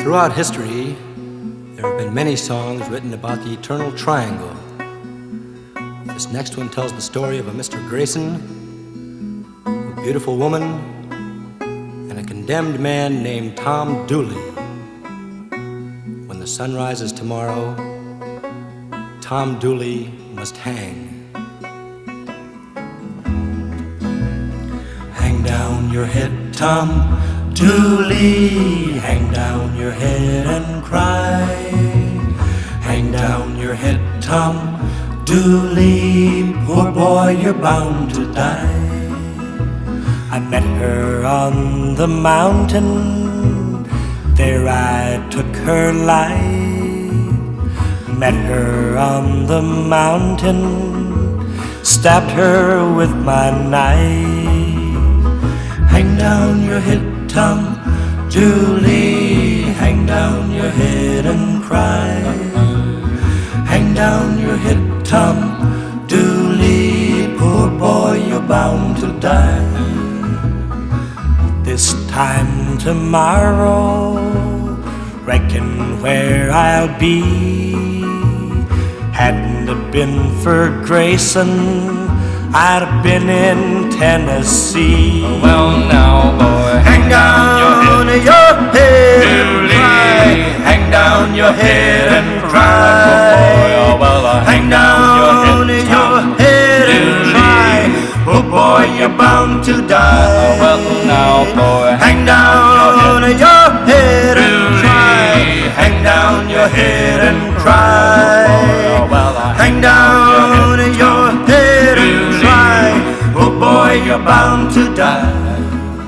Throughout history, there have been many songs written about the eternal triangle. This next one tells the story of a Mr. Grayson, a beautiful woman, and a condemned man named Tom Dooley. When the sun rises tomorrow, Tom Dooley must hang. Hang down your head, Tom Dooley, hang down your head and cry. Hang down your head, Tom Dooley, poor boy, you're bound to die. I met her on the mountain, there I took her life. Met her on the mountain, stabbed her with my knife. Hang down your head, Tom Dooley, hang down your head and cry. Hang down your head, Tom Dooley, poor boy, you're bound to die. This time tomorrow, reckon where I'll be. Hadn't it been for Grayson, I'd have been in Tennessee. Well now, boy, hang down your head and cry. Hang down your head and cry. Hang down your head and cry. Oh boy, you're bound to die. Well now, boy, hang down your head and cry. Hang down your head and cry. Hang down your head and cry. Oh boy, you're bound to die.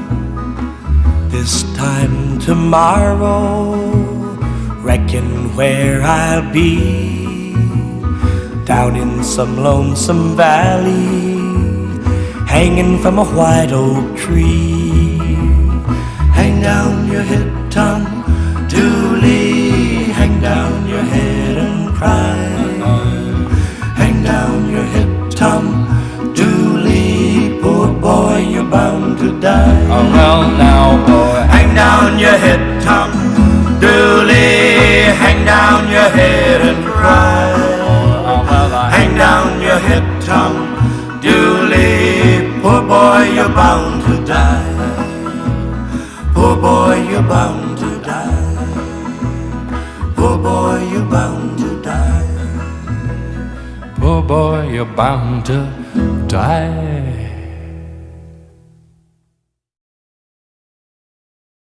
This time tomorrow, reckon where I'll be. Down in some lonesome valley, hanging from a white oak tree. Hang down your head, Tom Dooley, hang down your head and cry. Hang down your head, Tom Dooley, poor boy, you're bound to die. Oh well now, boy, hang down your head, Tom Dooley, hang down your head and cry. Hang down your head, Tom Dooley, poor boy, you're bound to die. Poor boy, you're bound to die. Poor boy, you're bound to die. poor boy, you're bound to die.